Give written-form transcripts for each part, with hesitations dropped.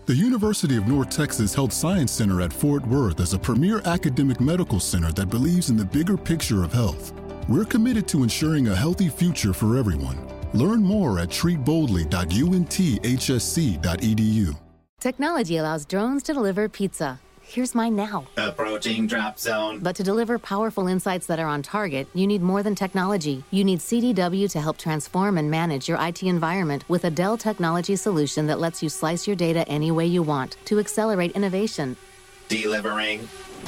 The University of North Texas Health Science Center at Fort Worth is a premier academic medical center that believes in the bigger picture of health. We're committed to ensuring a healthy future for everyone. Learn more at treatboldly.unthsc.edu. Technology allows drones to deliver pizza. Here's mine now. Approaching drop zone. But to deliver powerful insights that are on target, you need more than technology. You need CDW to help transform and manage your IT environment with a Dell technology solution that lets you slice your data any way you want to accelerate innovation. Delivering.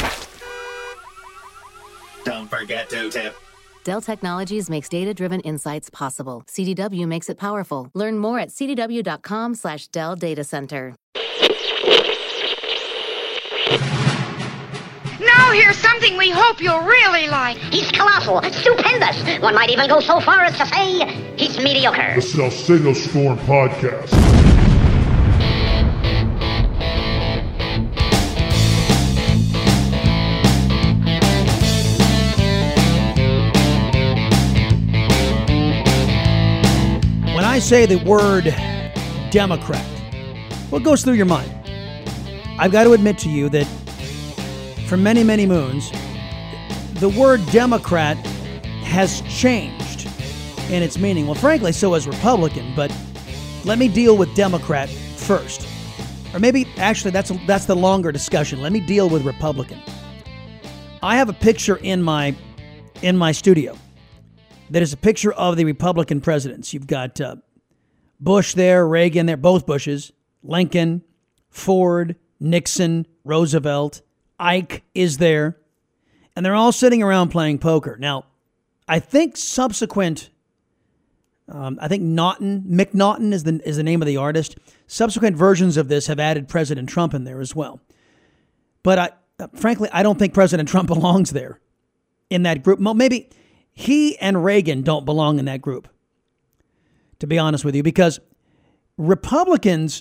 Don't forget to tip. Dell Technologies makes data-driven insights possible. CDW makes it powerful. Learn more at cdw.com/Dell Data Center. Now here's something we hope you'll really like. He's colossal, stupendous. One might even go so far as to say he's mediocre. The Salcedo Storm Podcast. When I say the word Democrat, what goes through your mind? I've got to admit to you that for many, many moons, the word Democrat has changed in its meaning. Well, frankly, so has Republican, but let me deal with Democrat first. Or maybe, actually, that's the longer discussion. Let me deal with Republican. I have a picture in my studio that is a picture of the Republican presidents. You've got Bush there, Reagan there, both Bushes, Lincoln, Ford, Nixon, Roosevelt, Ike is there, and they're all sitting around playing poker. Now, I think subsequent, Mick Naughton is the name of the artist. Subsequent versions of this have added President Trump in there as well. But frankly, I don't think President Trump belongs there in that group. Maybe he and Reagan don't belong in that group, to be honest with you, because Republicans,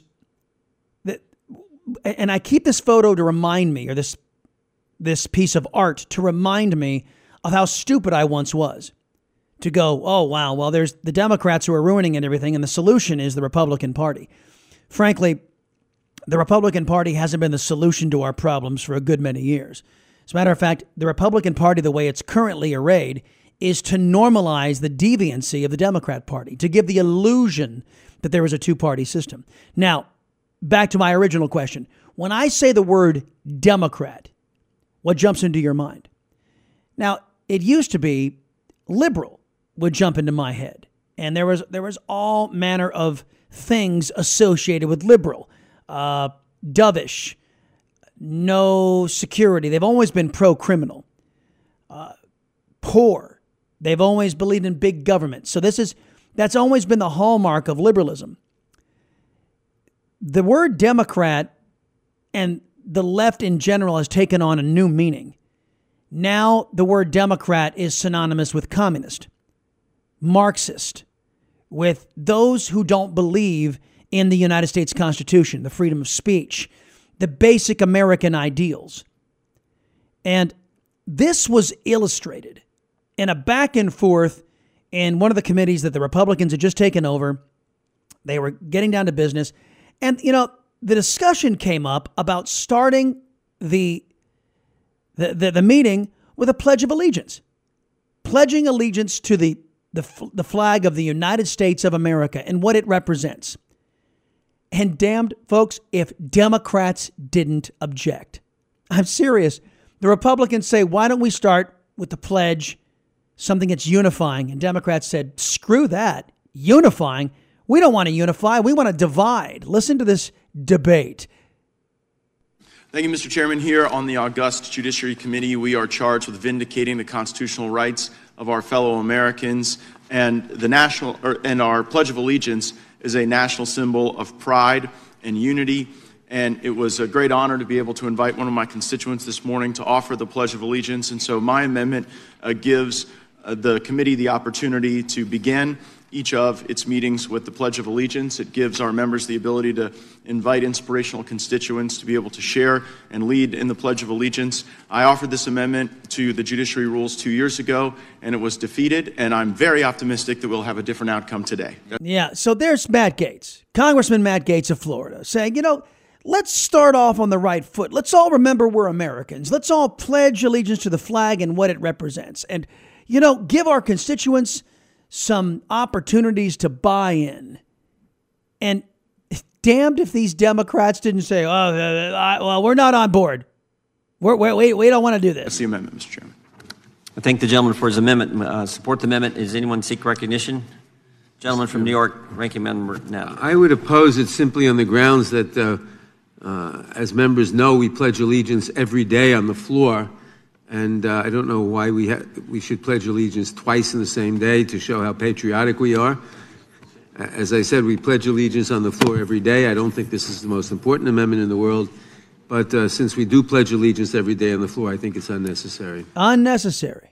and I keep this photo to remind me, or this piece of art to remind me of how stupid I once was. To go, oh, wow, well, there's the Democrats who are ruining everything, and the solution is the Republican Party. Frankly, the Republican Party hasn't been the solution to our problems for a good many years. As a matter of fact, the Republican Party, the way it's currently arrayed, is to normalize the deviancy of the Democrat Party, to give the illusion that there is a two-party system. Now, back to my original question. When I say the word Democrat, what jumps into your mind? Now, it used to be liberal would jump into my head. And there was all manner of things associated with liberal. Dovish, no security. They've always been pro-criminal. Poor. They've always believed in big government. So that's always been the hallmark of liberalism. The word Democrat and the left in general has taken on a new meaning. Now the word Democrat is synonymous with communist, Marxist, with those who don't believe in the United States Constitution, the freedom of speech, the basic American ideals. And this was illustrated in a back and forth in one of the committees that the Republicans had just taken over. They were getting down to business. And, the discussion came up about starting the meeting with a Pledge of Allegiance. Pledging allegiance to the flag of the United States of America and what it represents. And damned, folks, if Democrats didn't object. I'm serious. The Republicans say, why don't we start with the pledge, something that's unifying? And Democrats said, screw that. Unifying? We don't want to unify. We want to divide. Listen to this debate. Thank you, Mr. Chairman. Here on the august Judiciary Committee, we are charged with vindicating the constitutional rights of our fellow Americans, and our Pledge of Allegiance is a national symbol of pride and unity. And it was a great honor to be able to invite one of my constituents this morning to offer the Pledge of Allegiance. And so my amendment gives the committee the opportunity to begin each of its meetings with the Pledge of Allegiance. It gives our members the ability to invite inspirational constituents to be able to share and lead in the Pledge of Allegiance. I offered this amendment to the Judiciary Rules 2 years ago, and it was defeated, and I'm very optimistic that we'll have a different outcome today. Yeah, so there's Matt Gaetz, Congressman Matt Gaetz of Florida, saying, let's start off on the right foot. Let's all remember we're Americans. Let's all pledge allegiance to the flag and what it represents. And, give our constituents some opportunities to buy in. And damned if these Democrats didn't say, well, we're not on board. We don't want to do this. That's the amendment, Mr. Chairman. I thank the gentleman for his amendment. Support the amendment. Does anyone seek recognition? Gentleman from New York, Ranking Member Nadler. I would oppose it simply on the grounds that, as members know, we pledge allegiance every day on the floor. And I don't know why we should pledge allegiance twice in the same day to show how patriotic we are. As I said, we pledge allegiance on the floor every day. I don't think this is the most important amendment in the world. But since we do pledge allegiance every day on the floor, I think it's unnecessary. Unnecessary.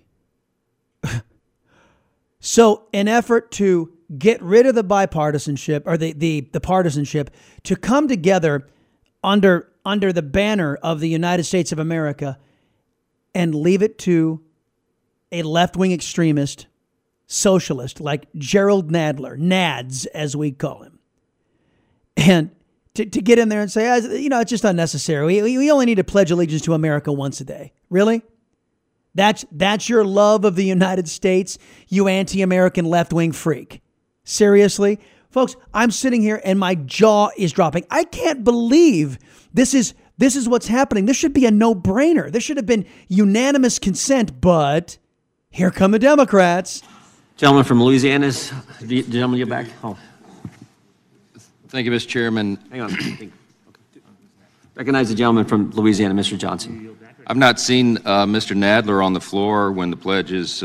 So an effort to get rid of the bipartisanship or the partisanship to come together under the banner of the United States of America and leave it to a left-wing extremist socialist like Gerald Nadler, Nads as we call him, and to get in there and say, it's just unnecessary. We only need to pledge allegiance to America once a day. Really? That's your love of the United States, you anti-American left-wing freak. Seriously? Folks, I'm sitting here and my jaw is dropping. I can't believe this is what's happening. This should be a no-brainer. This should have been unanimous consent, but here come the Democrats. Gentleman from Louisiana, gentleman, you back? Oh. Thank you, Mr. Chairman. Hang on. Recognize the gentleman from Louisiana, Mr. Johnson. I've not seen Mr. Nadler on the floor when the pledge is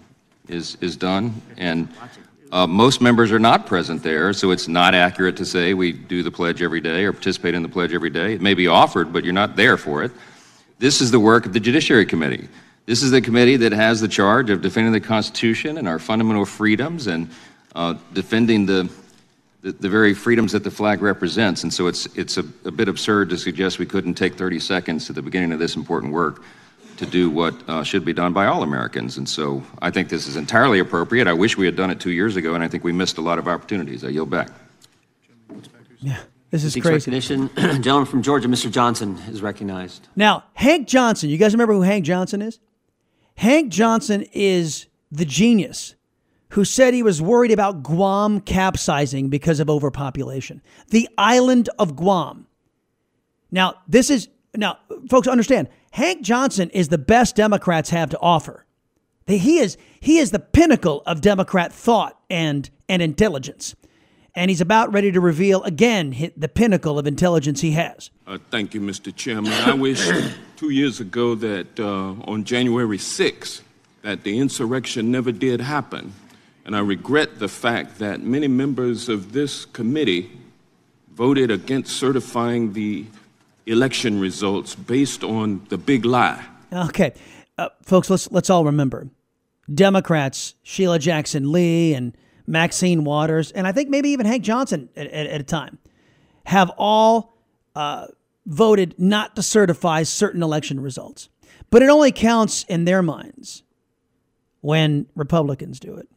done, and most members are not present there, so it's not accurate to say we do the pledge every day or participate in the pledge every day. It may be offered, but you're not there for it. This is the work of the Judiciary Committee. This is the committee that has the charge of defending the Constitution and our fundamental freedoms and defending the very freedoms that the flag represents. And so it's a bit absurd to suggest we couldn't take 30 seconds at the beginning of this important work to do what should be done by all Americans. And so I think this is entirely appropriate. I wish we had done it 2 years ago, and I think we missed a lot of opportunities. I yield back. Yeah, this is Seeks crazy. Recognition. Gentleman from Georgia, Mr. Johnson, is recognized. Now, Hank Johnson, you guys remember who Hank Johnson is? Hank Johnson is the genius who said he was worried about Guam capsizing because of overpopulation. The island of Guam. Now, folks, understand, Hank Johnson is the best Democrats have to offer. He is the pinnacle of Democrat thought and intelligence. And he's about ready to reveal, again, the pinnacle of intelligence he has. Thank you, Mr. Chairman. I wish 2 years ago that on January 6th, that the insurrection never did happen. And I regret the fact that many members of this committee voted against certifying the election results based on the big lie. Okay. Folks, let's all remember. Democrats, Sheila Jackson Lee and Maxine Waters, and I think maybe even Hank Johnson at a time, have all voted not to certify certain election results. But it only counts in their minds when Republicans do it.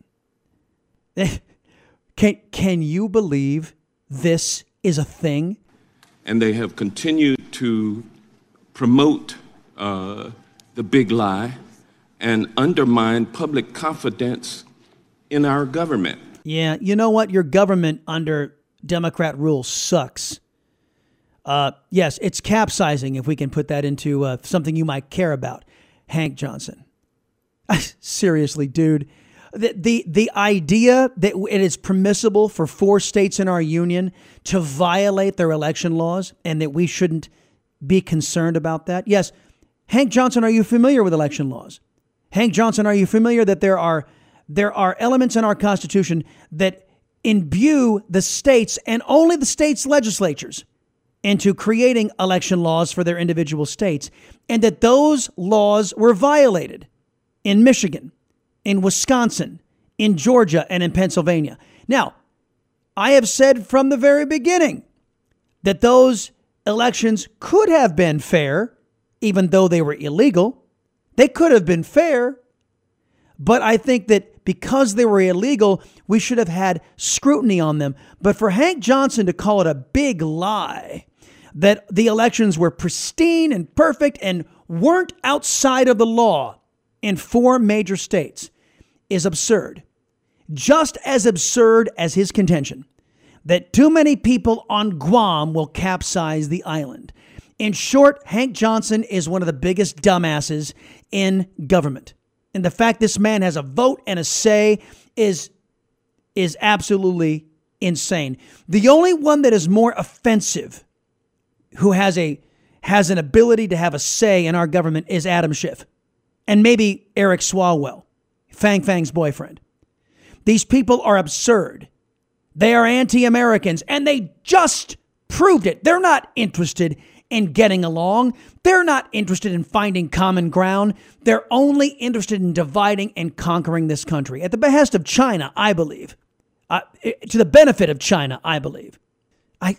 Can you believe this is a thing? And they have continued to promote the big lie and undermine public confidence in our government. Yeah, you know what? Your government under Democrat rule sucks. Yes, it's capsizing, if we can put that into something you might care about. Hank Johnson. Seriously, dude. The idea that it is permissible for 4 states in our union to violate their election laws and that we shouldn't be concerned about that. Yes, Hank Johnson, are you familiar with election laws? Hank Johnson, are you familiar that there are elements in our Constitution that imbue the states and only the states' legislatures into creating election laws for their individual states, and that those laws were violated in Michigan, in Wisconsin, in Georgia, and in Pennsylvania. Now, I have said from the very beginning that those elections could have been fair, even though they were illegal. They could have been fair, but I think that because they were illegal, we should have had scrutiny on them. But for Hank Johnson to call it a big lie, that the elections were pristine and perfect and weren't outside of the law in 4 major states is absurd. Just as absurd as his contention that too many people on Guam will capsize the island. In short, Hank Johnson is one of the biggest dumbasses in government. And the fact this man has a vote and a say is absolutely insane. The only one that is more offensive who has an ability to have a say in our government is Adam Schiff. And maybe Eric Swalwell, Fang's boyfriend. These people are absurd. They are anti-Americans, and they just proved it. They're not interested in getting along. They're not interested in finding common ground. They're only interested in dividing and conquering this country at the behest of China, I believe. To the benefit of China, I believe. I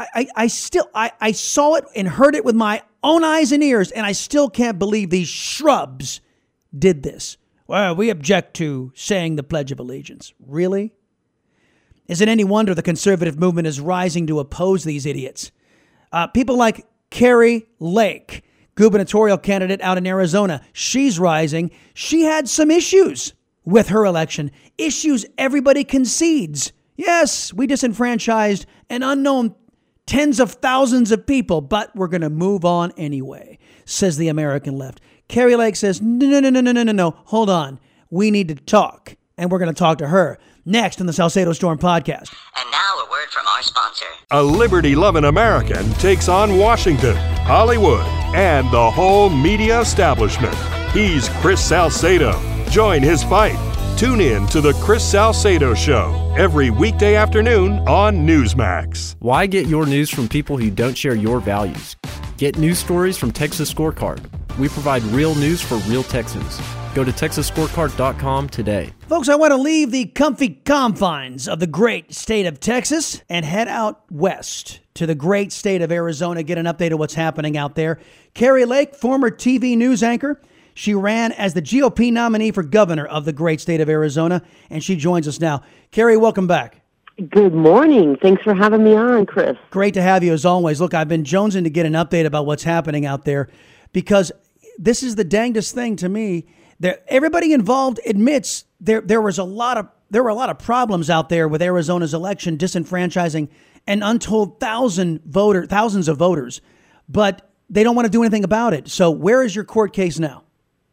saw it and heard it with my own eyes and ears, and I still can't believe these shrubs did this. Well, we object to saying the Pledge of Allegiance. Really? Is it any wonder the conservative movement is rising to oppose these idiots? People like Kari Lake, gubernatorial candidate out in Arizona, she's rising. She had some issues with her election, issues everybody concedes. Yes, we disenfranchised an unknown tens of thousands of people, but we're going to move on anyway, says the American left. Kari Lake says, no, hold on. We need to talk, and we're going to talk to her next on the Salcedo Storm podcast. And now a word from our sponsor. A liberty-loving American takes on Washington, Hollywood, and the whole media establishment. He's Chris Salcedo. Join his fight. Tune in to The Chris Salcedo Show every weekday afternoon on Newsmax. Why get your news from people who don't share your values? Get news stories from Texas Scorecard. We provide real news for real Texans. Go to TexasScorecard.com today. Folks, I want to leave the comfy confines of the great state of Texas and head out west to the great state of Arizona, get an update of what's happening out there. Kari Lake, former TV news anchor. She ran as the GOP nominee for governor of the great state of Arizona, and she joins us now. Kari, welcome back. Good morning. Thanks for having me on, Chris. Great to have you as always. Look, I've been jonesing to get an update about what's happening out there because this is the dangest thing to me. Everybody involved admits there were a lot of problems out there with Arizona's election, disenfranchising an untold thousands of voters, but they don't want to do anything about it. So where is your court case now?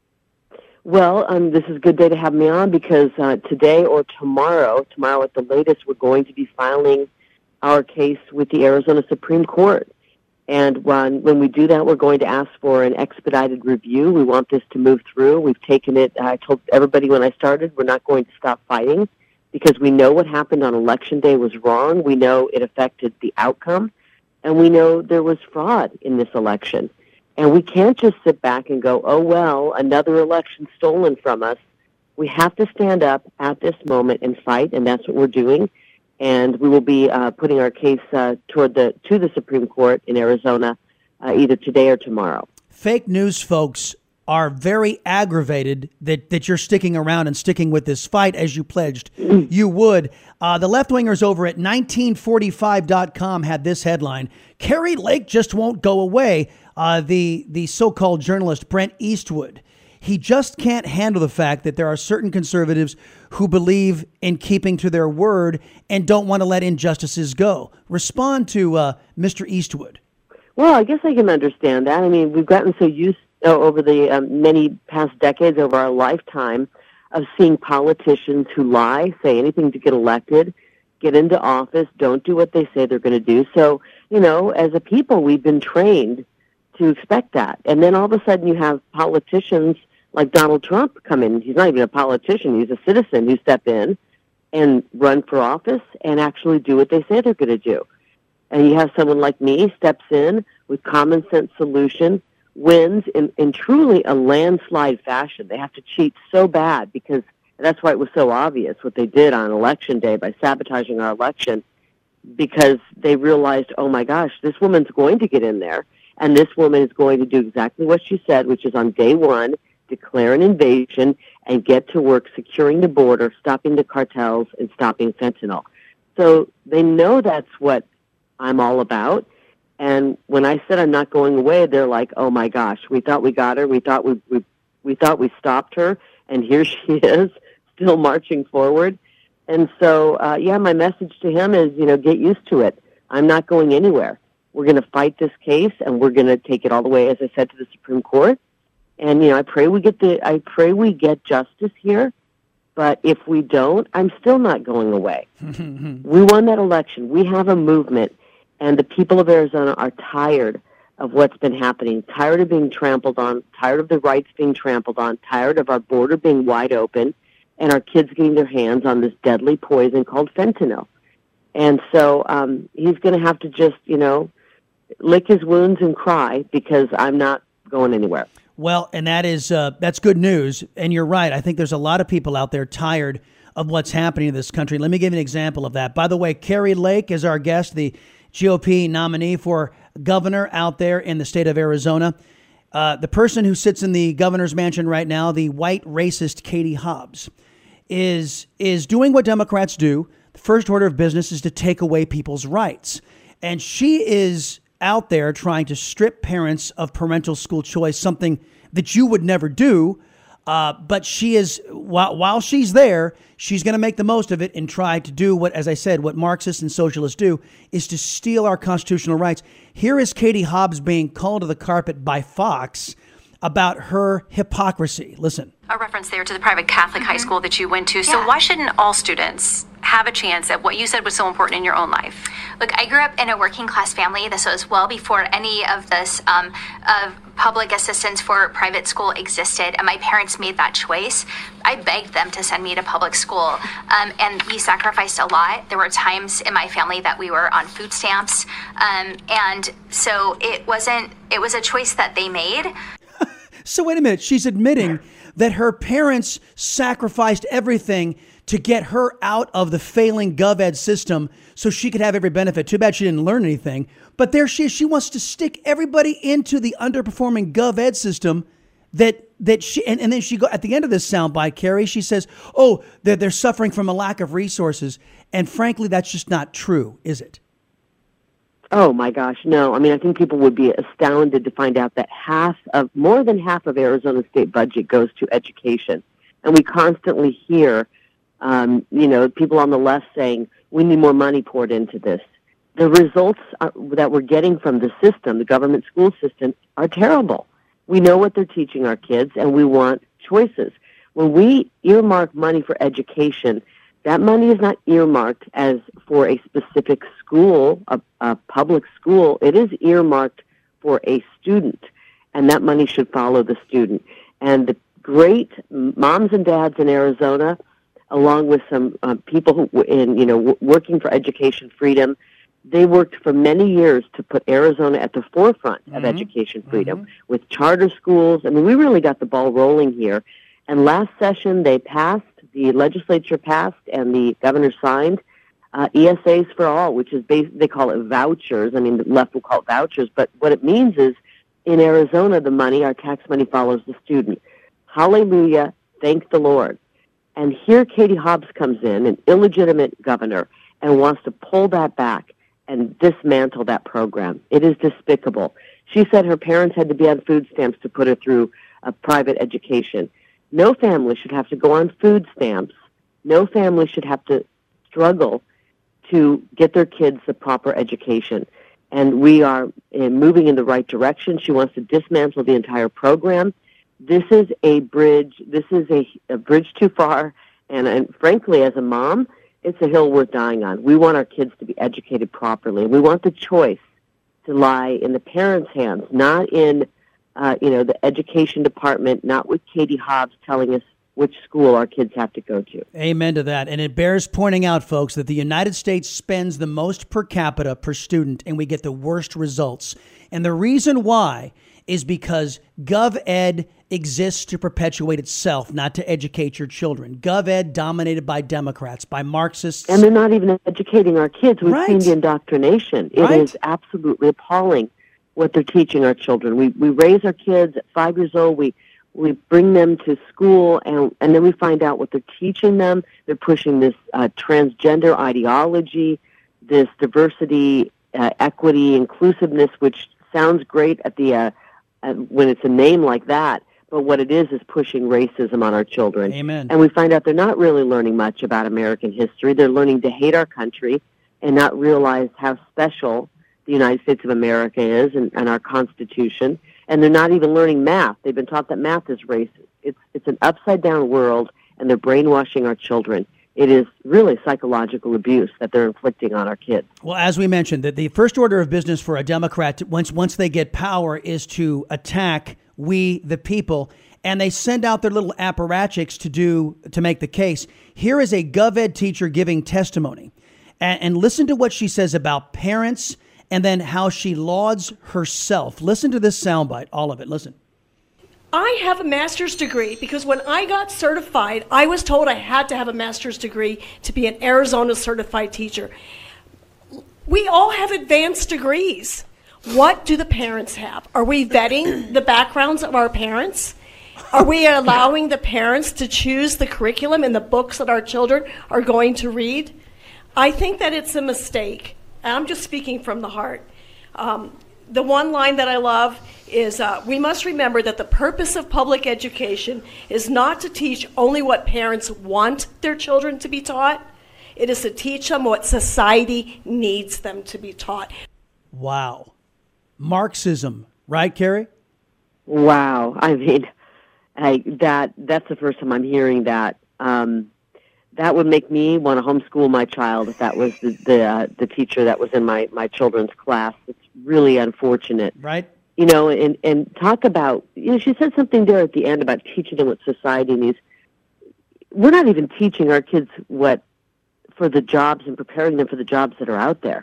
Well, this is a good day to have me on because today or tomorrow at the latest, we're going to be filing our case with the Arizona Supreme Court. And when we do that, we're going to ask for an expedited review. We want this to move through. We've taken it. I told everybody when I started, we're not going to stop fighting because we know what happened on Election Day was wrong. We know it affected the outcome. And we know there was fraud in this election. And we can't just sit back and go, oh, well, another election stolen from us. We have to stand up at this moment and fight, and that's what we're doing. And we will be putting our case to the Supreme Court in Arizona either today or tomorrow. Fake news folks are very aggravated that you're sticking around and sticking with this fight as you pledged you would. The left-wingers over at 1945.com had this headline: Kari Lake just won't go away. The so-called journalist Brent Eastwood. He just can't handle the fact that there are certain conservatives who believe in keeping to their word and don't want to let injustices go. Respond to Mr. Eastwood. Well, I guess I can understand that. I mean, we've gotten so used over the many past decades, over our lifetime, of seeing politicians who lie, say anything to get elected, get into office, don't do what they say they're going to do. So, as a people, we've been trained to expect that. And then all of a sudden you have politicians like Donald Trump come in. He's not even a politician. He's a citizen who step in and run for office and actually do what they say they're going to do. And you have someone like me steps in with common sense solution, wins in truly a landslide fashion. They have to cheat so bad because that's why it was so obvious what they did on Election Day by sabotaging our election, because they realized, oh my gosh, this woman's going to get in there. And this woman is going to do exactly what she said, which is on day one, declare an invasion and get to work securing the border, stopping the cartels, and stopping fentanyl. So they know that's what I'm all about. And when I said I'm not going away, they're like, "Oh my gosh, we thought we got her. We thought we thought we stopped her, and here she is, still marching forward." And so, my message to him is, get used to it. I'm not going anywhere. We're going to fight this case, and we're going to take it all the way, as I said, to the Supreme Court. And I pray we get justice here. But if we don't, I'm still not going away. We won that election. We have a movement. And the people of Arizona are tired of what's been happening, tired of being trampled on, tired of the rights being trampled on, tired of our border being wide open, and our kids getting their hands on this deadly poison called fentanyl. And so he's going to have to just, lick his wounds and cry, because I'm not going anywhere. Well, and that's good news. And you're right. I think there's a lot of people out there tired of what's happening in this country. Let me give you an example of that. By the way, Kari Lake is our guest, the GOP nominee for governor out there in the state of Arizona. The person who sits in the governor's mansion right now, the white racist Katie Hobbs, is doing what Democrats do. The first order of business is to take away people's rights. And she is out there trying to strip parents of parental school choice, something that you would never do. But she is, while she's there, she's going to make the most of it and try to do what, as I said, what Marxists and socialists do, is to steal our constitutional rights. Here is Katie Hobbs being called to the carpet by Fox about her hypocrisy. Listen. A reference there to the private Catholic high school that you went to. So why shouldn't all students have a chance at what you said was so important in your own life? Look, I grew up in a working class family. This was well before any of this of public assistance for private school existed, and my parents made that choice. I begged them to send me to public school, and we sacrificed a lot. There were times in my family that we were on food stamps, and so it was a choice that they made. So wait a minute. She's admitting that her parents sacrificed everything to get her out of the failing GovEd system so she could have every benefit. Too bad she didn't learn anything. But there she is. She wants to stick everybody into the underperforming GovEd system that she, and then she go at the end of this soundbite, Kari, she says, oh, they're suffering from a lack of resources. And frankly, that's just not true, is it? Oh my gosh, no. I mean, I think people would be astounded to find out that more than half of Arizona's state budget goes to education. And we constantly hear, people on the left saying, we need more money poured into this. The results that we're getting from the system, the government school system, are terrible. We know what they're teaching our kids, and we want choices. When we earmark money for education, that money is not earmarked as for a specific school, a public school. It is earmarked for a student, and that money should follow the student. And the great moms and dads in Arizona, along with some people who, working for education freedom, they worked for many years to put Arizona at the forefront of education freedom with charter schools. I mean, we really got the ball rolling here. And last session, the legislature passed and the governor signed ESAs for all, which is they call it vouchers. I mean, the left will call it vouchers, but what it means is in Arizona, our tax money follows the student. Hallelujah, thank the Lord. And here Katie Hobbs comes in, an illegitimate governor, and wants to pull that back and dismantle that program. It is despicable. She said her parents had to be on food stamps to put her through a private education. No family should have to go on food stamps. No family should have to struggle to get their kids the proper education. And we are moving in the right direction. She wants to dismantle the entire program. This is a bridge. This is a bridge too far. And frankly, as a mom, it's a hill worth dying on. We want our kids to be educated properly. We want the choice to lie in the parents' hands, not in the education department, not with Katie Hobbs telling us which school our kids have to go to. Amen to that. And it bears pointing out, folks, that the United States spends the most per capita per student, and we get the worst results. And the reason why is because GovEd exists to perpetuate itself, not to educate your children. GovEd dominated by Democrats, by Marxists. And they're not even educating our kids. We've seen the indoctrination. It is absolutely appalling what they're teaching our children. We raise our kids at 5 years old. We bring them to school, and then we find out what they're teaching them. They're pushing this transgender ideology, this diversity equity, inclusiveness, which sounds great at the when it's a name like that. But what it is pushing racism on our children. Amen. And we find out they're not really learning much about American history. They're learning to hate our country and not realize how special the United States of America is and our Constitution. And they're not even learning math. They've been taught that math is racist. It's an upside-down world, and they're brainwashing our children. It is really psychological abuse that they're inflicting on our kids. Well, as we mentioned, that the first order of business for a Democrat, once they get power, is to attack we, the people, and they send out their little apparatchiks to make the case. Here is a GovEd teacher giving testimony, and listen to what she says about parents, and then how she lauds herself. Listen to this soundbite, all of it. Listen. I have a master's degree because when I got certified, I was told I had to have a master's degree to be an Arizona certified teacher. We all have advanced degrees. What do the parents have? Are we vetting the backgrounds of our parents? Are we allowing the parents to choose the curriculum and the books that our children are going to read? I think that it's a mistake. And I'm just speaking from the heart. The one line that I love is, we must remember that the purpose of public education is not to teach only what parents want their children to be taught. It is to teach them what society needs them to be taught. Wow. Marxism, right, Carrie? Wow. I mean, that's the first time I'm hearing that. That would make me want to homeschool my child if that was the teacher that was in my children's class. It's really unfortunate. Right. You know, and talk about, she said something there at the end about teaching them what society needs. We're not even teaching our kids for the jobs and preparing them for the jobs that are out there.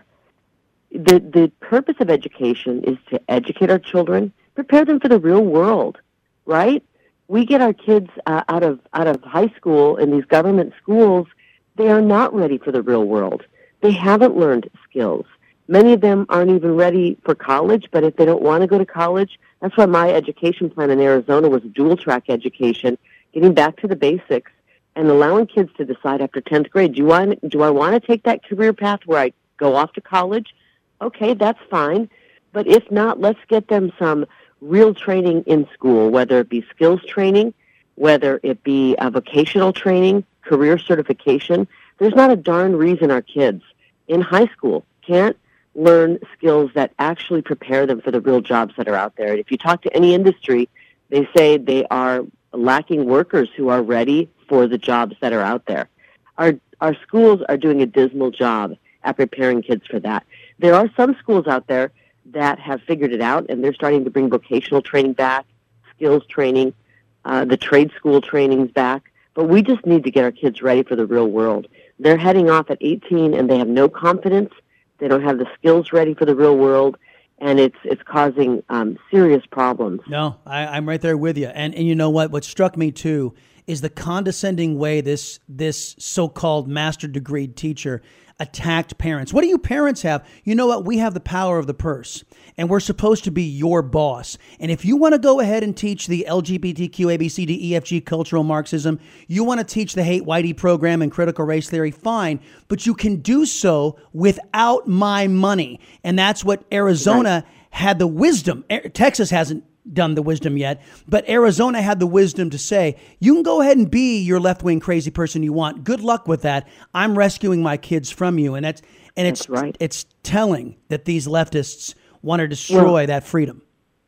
The purpose of education is to educate our children, prepare them for the real world, right? We get our kids out of high school in these government schools. They are not ready for the real world. They haven't learned skills. Many of them aren't even ready for college, but if they don't want to go to college, that's why my education plan in Arizona was a dual-track education, getting back to the basics and allowing kids to decide after 10th grade, do I want to take that career path where I go off to college? Okay, that's fine. But if not, let's get them some real training in school, whether it be skills training, whether it be vocational training, career certification. There's not a darn reason our kids in high school can't learn skills that actually prepare them for the real jobs that are out there. And if you talk to any industry, they say they are lacking workers who are ready for the jobs that are out there. Our schools are doing a dismal job at preparing kids for that. There are some schools out there that have figured it out, and they're starting to bring vocational training back, skills training, the trade school trainings back. But we just need to get our kids ready for the real world. They're heading off at 18, and they have no confidence. They don't have the skills ready for the real world, and it's causing serious problems. No, I'm right there with you. And you know what? What struck me, too, is the condescending way this so-called master degree teacher attacked parents. What do you parents have? You know what? We have the power of the purse, and we're supposed to be your boss. And if you want to go ahead and teach the LGBTQ, ABCD, EFG cultural Marxism, you want to teach the Hate Whitey program and critical race theory, fine, but you can do so without my money. And that's what Arizona had the wisdom. Texas hasn't done the wisdom yet, but Arizona had the wisdom to say, you can go ahead and be your left-wing crazy person you want. Good luck with that. I'm rescuing my kids from you. And it's right. It's telling that these leftists want to destroy that freedom.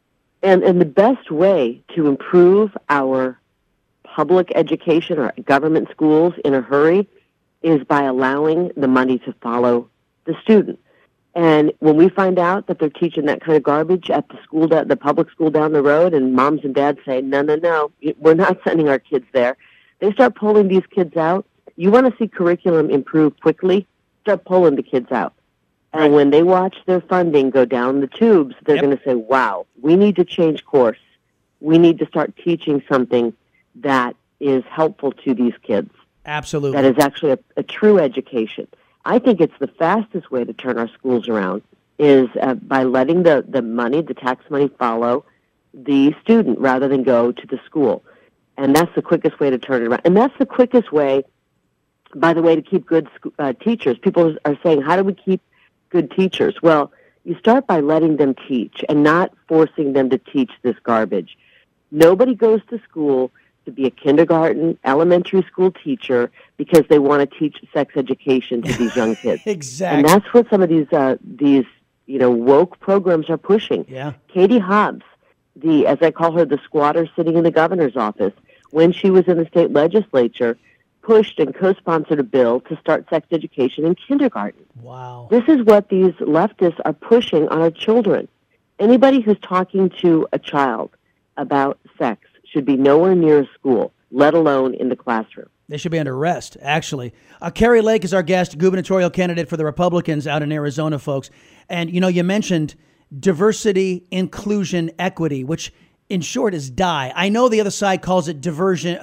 And the best way to improve our public education or government schools in a hurry is by allowing the money to follow the student. And when we find out that they're teaching that kind of garbage at the school, the public school down the road, and moms and dads say, no, we're not sending our kids there, they start pulling these kids out. You want to see curriculum improve quickly? Start pulling the kids out. And when they watch their funding go down the tubes, they're going to say, wow, we need to change course. We need to start teaching something that is helpful to these kids. Absolutely. That is actually a true education. I think it's the fastest way to turn our schools around is by letting the money, the tax money, follow the student rather than go to the school. And that's the quickest way to turn it around. And that's the quickest way, by the way, to keep good teachers. People are saying, how do we keep good teachers. Well, you start by letting them teach and not forcing them to teach this garbage. Nobody goes to school to be a kindergarten, elementary school teacher because they want to teach sex education to these young kids. Exactly. And that's what some of these woke programs are pushing. Yeah. Katie Hobbs, as I call her, the squatter sitting in the governor's office, when she was in the state legislature, pushed and co-sponsored a bill to start sex education in kindergarten. Wow. This is what these leftists are pushing on our children. Anybody who's talking to a child about sex should be nowhere near a school, let alone in the classroom. They should be under arrest, actually. Kari Lake is our guest, gubernatorial candidate for the Republicans out in Arizona, folks. And, you mentioned diversity, inclusion, equity, which in short is DIE. I know the other side calls it diversity,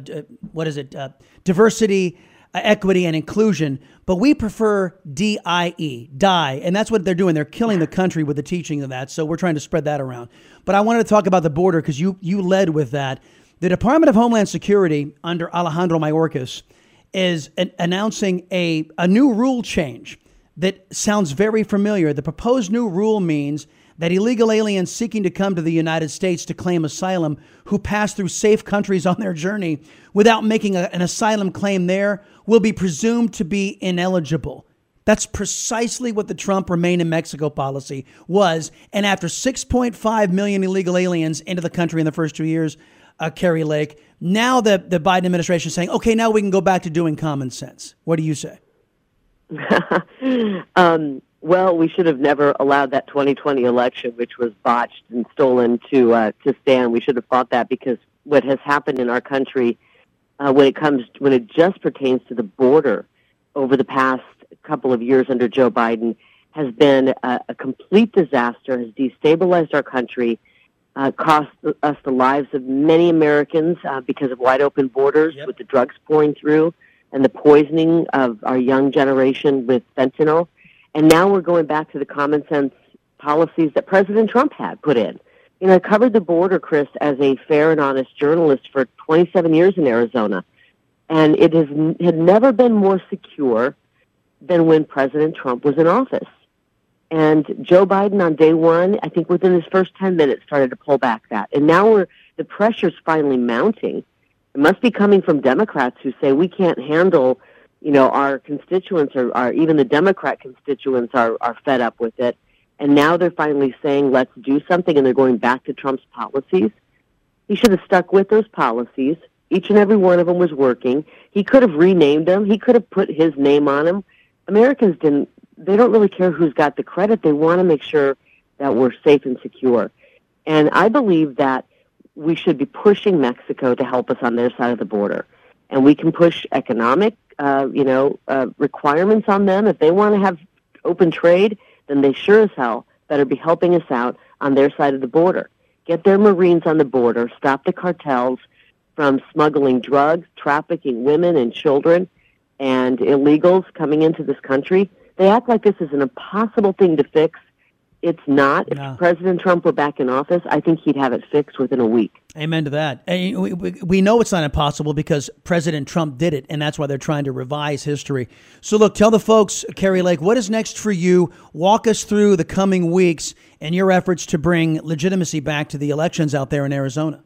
equity, and inclusion, but we prefer DIE, DIE, and that's what they're doing. They're killing the country with the teaching of that, so we're trying to spread that around. But I wanted to talk about the border because you led with that. The Department of Homeland Security under Alejandro Mayorkas is announcing a new rule change that sounds very familiar. The proposed new rule means that illegal aliens seeking to come to the United States to claim asylum who pass through safe countries on their journey without making an asylum claim there will be presumed to be ineligible. That's precisely what the Trump Remain in Mexico policy was. And after 6.5 million illegal aliens into the country in the first 2 years, Kari Lake, now the Biden administration is saying, okay, now we can go back to doing common sense. What do you say? Well, we should have never allowed that 2020 election, which was botched and stolen, to stand. We should have fought that, because what has happened in our country when it just pertains to the border over the past couple of years under Joe Biden has been a complete disaster, has destabilized our country, cost us the lives of many Americans because of wide open borders with the drugs pouring through and the poisoning of our young generation with fentanyl. And now we're going back to the common sense policies that President Trump had put in. I covered the border, Chris, as a fair and honest journalist for 27 years in Arizona. And it had never been more secure than when President Trump was in office. And Joe Biden on day one, I think within his first 10 minutes, started to pull back that. And now the pressure's finally mounting. It must be coming from Democrats who say we can't handle, our constituents or even the Democrat constituents are fed up with it. And now they're finally saying, let's do something, and they're going back to Trump's policies. He should have stuck with those policies. Each and every one of them was working. He could have renamed them. He could have put his name on them. Americans they don't really care who's got the credit. They want to make sure that we're safe and secure. And I believe that we should be pushing Mexico to help us on their side of the border. And we can push economic, requirements on them. If they want to have open trade, then they sure as hell better be helping us out on their side of the border. Get their Marines on the border, stop the cartels from smuggling drugs, trafficking women and children, and illegals coming into this country. They act like this is an impossible thing to fix. It's not. No. If President Trump were back in office, I think he'd have it fixed within a week. Amen to that. We know it's not impossible because President Trump did it, and that's why they're trying to revise history. So look, tell the folks, Kari Lake, what is next for you? Walk us through the coming weeks and your efforts to bring legitimacy back to the elections out there in Arizona.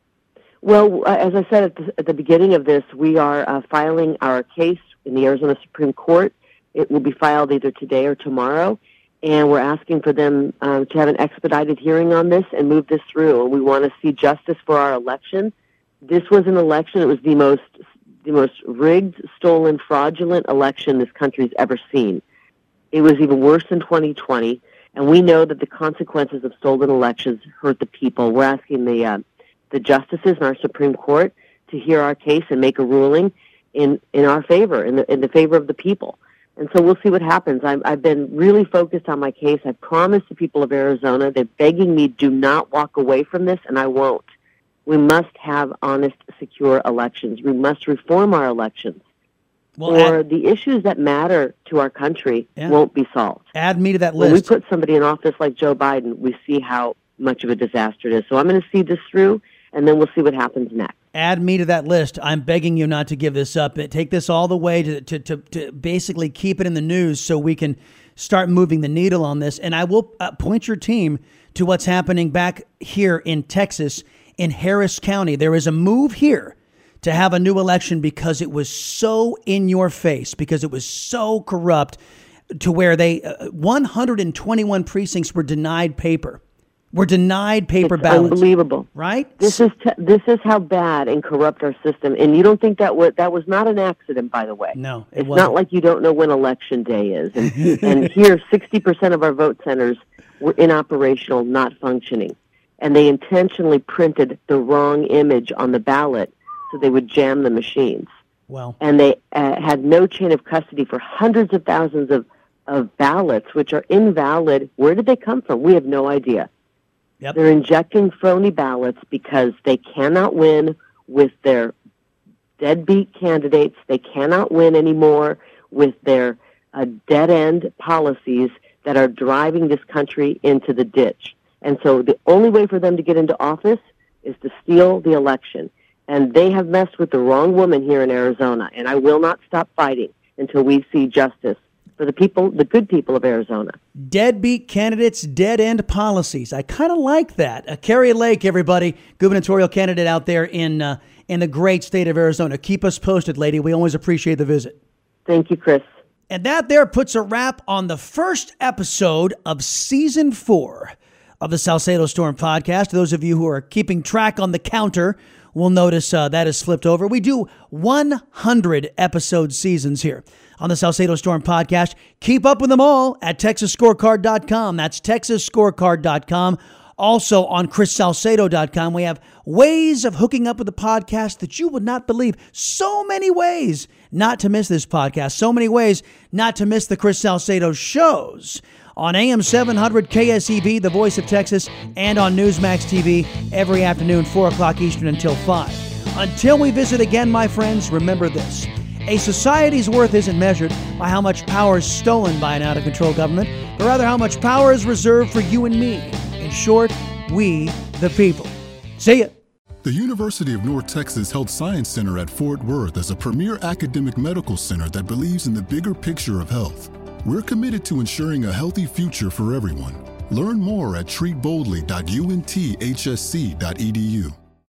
Well, as I said at the beginning of this, we are filing our case in the Arizona Supreme Court. It will be filed either today or tomorrow. And we're asking for them to have an expedited hearing on this and move this through. And we want to see justice for our election. This was an election. It was the most rigged, stolen, fraudulent election this country's ever seen. It was even worse than 2020. And we know that the consequences of stolen elections hurt the people. We're asking the justices in our Supreme Court to hear our case and make a ruling in our favor, in the favor of the people. And so we'll see what happens. I've been really focused on my case. I promised the people of Arizona. They're begging me, do not walk away from this, and I won't. We must have honest, secure elections. We must reform our elections. Or the issues that matter to our country won't be solved. Add me to that list. When we put somebody in office like Joe Biden, we see how much of a disaster it is. So I'm going to see this through, and then we'll see what happens next. Add me to that list. I'm begging you not to give this up. Take this all the way to basically keep it in the news so we can start moving the needle on this. And I will point your team to what's happening back here in Texas, in Harris County. There is a move here to have a new election because it was so in your face, because it was so corrupt, to where 121 precincts were denied paper. It's ballots. Unbelievable, right? This is how bad and corrupt our system. And you don't think that was not an accident, by the way. No, it's not like you don't know when election day is. And here, 60% of our vote centers were inoperational, not functioning, and they intentionally printed the wrong image on the ballot so they would jam the machines. Well, and they had no chain of custody for hundreds of thousands of ballots, which are invalid. Where did they come from? We have no idea. Yep. They're injecting phony ballots because they cannot win with their deadbeat candidates. They cannot win anymore with their dead-end policies that are driving this country into the ditch. And so the only way for them to get into office is to steal the election. And they have messed with the wrong woman here in Arizona. And I will not stop fighting until we see justice for the people, the good people of Arizona. Deadbeat candidates, dead-end policies. I kind of like that. Carrie Lake, everybody, gubernatorial candidate out there in the great state of Arizona. Keep us posted, lady. We always appreciate the visit. Thank you, Chris. And that there puts a wrap on the first episode of Season 4 of the Salcedo Storm podcast. Those of you who are keeping track on the counter will notice that is flipped over. We do 100 episode seasons here on the Salcedo Storm podcast. Keep up with them all at TexasScorecard.com. That's TexasScorecard.com. Also on ChrisSalcedo.com, we have ways of hooking up with the podcast that you would not believe. So many ways not to miss this podcast. So many ways not to miss the Chris Salcedo shows on AM 700 KSEV, the voice of Texas, and on Newsmax TV every afternoon, 4 o'clock Eastern until 5. Until we visit again, my friends, remember this. A society's worth isn't measured by how much power is stolen by an out-of-control government, but rather how much power is reserved for you and me. In short, we the people. See ya. The University of North Texas Health Science Center at Fort Worth is a premier academic medical center that believes in the bigger picture of health. We're committed to ensuring a healthy future for everyone. Learn more at treatboldly.unthsc.edu.